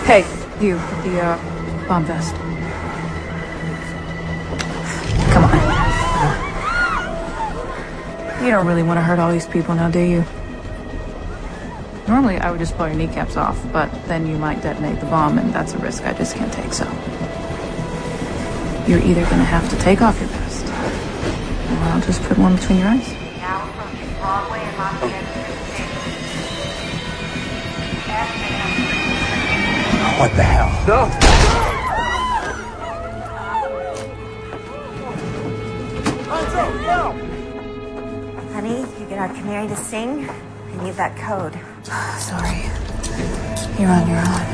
Hey, you, the bomb vest. Come on. You don't really want to hurt all these people now, do you? Normally, I would just blow your kneecaps off, but then you might detonate the bomb, and that's a risk I just can't take, so... You're either gonna have to take off your vest, or I'll just put one between your eyes. Now approaching Broadway and Los Angeles. What the hell? No! Honey, you get our canary to sing. I need that code. Sorry. You're on your own.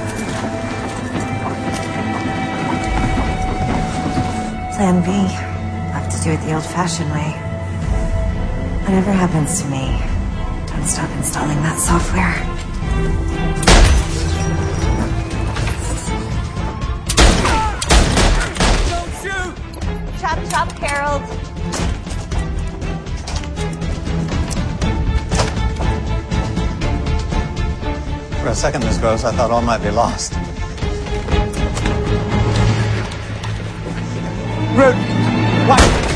Plan B. I'll have to do it the old-fashioned way. Whatever happens to me, don't stop installing that software. Don't shoot! Chop, chop, Harold. For a second, Miss Gross, I thought all might be lost. Red! What?